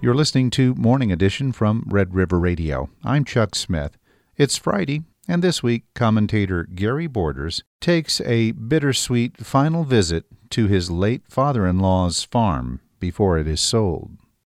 You're listening to Morning Edition from Red River Radio. I'm Chuck Smith. It's Friday, and this week, commentator Gary Borders takes a bittersweet final visit to his late father-in-law's farm before it is sold.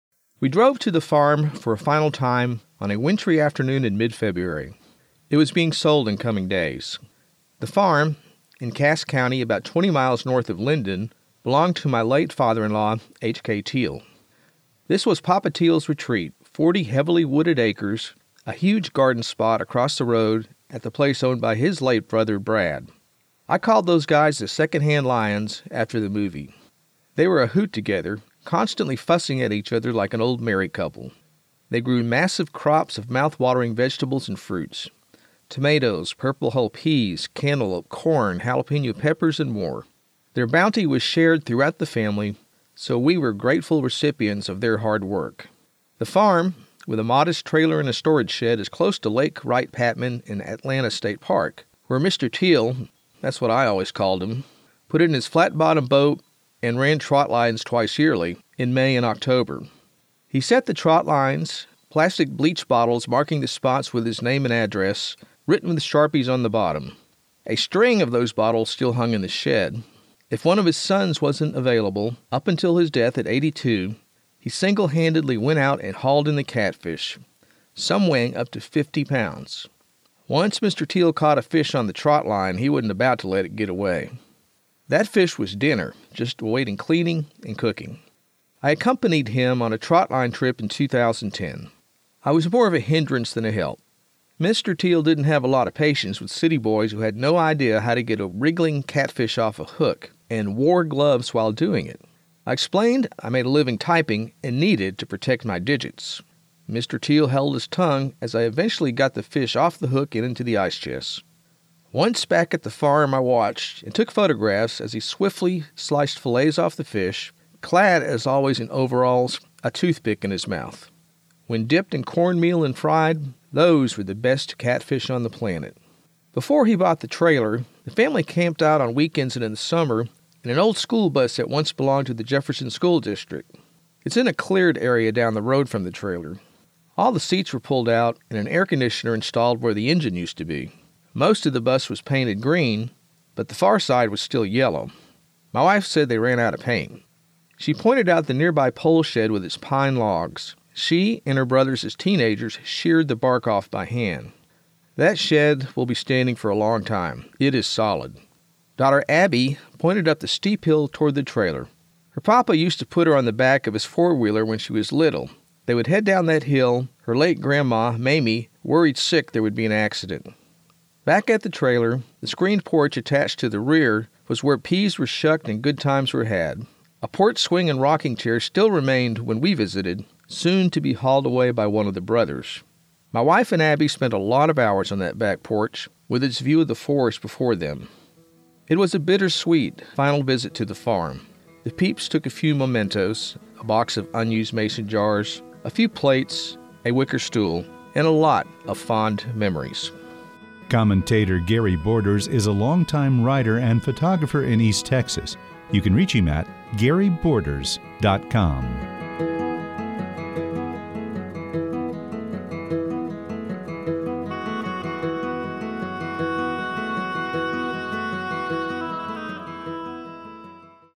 We drove to the farm for a final time on a wintry afternoon in mid-February. It was being sold in coming days. The farm, in Cass County, about 20 miles north of Linden, belonged to my late father-in-law, H.K. Teal. This was Papa Teal's retreat, 40 heavily wooded acres, a huge garden spot across the road at the place owned by his late brother, Brad. I called those guys the Secondhand Lions after the movie. They were a hoot together, constantly fussing at each other like an old married couple. They grew massive crops of mouth-watering vegetables and fruits. Tomatoes, purple hull peas, cantaloupe, corn, jalapeno peppers, and more. Their bounty was shared throughout the family, so we were grateful recipients of their hard work. The farm, with a modest trailer and a storage shed, is close to Lake Wright-Patman in Atlanta State Park, where Mr. Teal, that's what I always called him, put in his flat-bottom boat and ran trot lines twice yearly, in May and October. He set the trot lines, plastic bleach bottles marking the spots with his name and address, written with Sharpies on the bottom. A string of those bottles still hung in the shed. If one of his sons wasn't available, up until his death at 82, he single-handedly went out and hauled in the catfish, some weighing up to 50 pounds. Once Mr. Teal caught a fish on the trot line, he wasn't about to let it get away. That fish was dinner, just awaiting cleaning and cooking. I accompanied him on a trot line trip in 2010. I was more of a hindrance than a help. Mr. Teal didn't have a lot of patience with city boys who had no idea how to get a wriggling catfish off a hook and wore gloves while doing it. I explained I made a living typing and needed to protect my digits. Mr. Teal held his tongue as I eventually got the fish off the hook and into the ice chest. Once back at the farm, I watched and took photographs as he swiftly sliced fillets off the fish, clad as always in overalls, a toothpick in his mouth. When dipped in cornmeal and fried, those were the best catfish on the planet. Before he bought the trailer, the family camped out on weekends and in the summer in an old school bus that once belonged to the Jefferson School District. It's in a cleared area down the road from the trailer. All the seats were pulled out and an air conditioner installed where the engine used to be. Most of the bus was painted green, but the far side was still yellow. My wife said they ran out of paint. She pointed out the nearby pole shed with its pine logs. She and her brothers as teenagers sheared the bark off by hand. That shed will be standing for a long time. It is solid. Daughter Abby pointed up the steep hill toward the trailer. Her papa used to put her on the back of his four-wheeler when she was little. They would head down that hill. Her late grandma, Mamie, worried sick there would be an accident. Back at the trailer, the screened porch attached to the rear was where peas were shucked and good times were had. A porch swing and rocking chair still remained when we visited, soon to be hauled away by one of the brothers. My wife and Abby spent a lot of hours on that back porch, with its view of the forest before them. It was a bittersweet final visit to the farm. The peeps took a few mementos, a box of unused mason jars, a few plates, a wicker stool, and a lot of fond memories. Commentator Gary Borders is a longtime writer and photographer in East Texas. You can reach him at GaryBorders.com.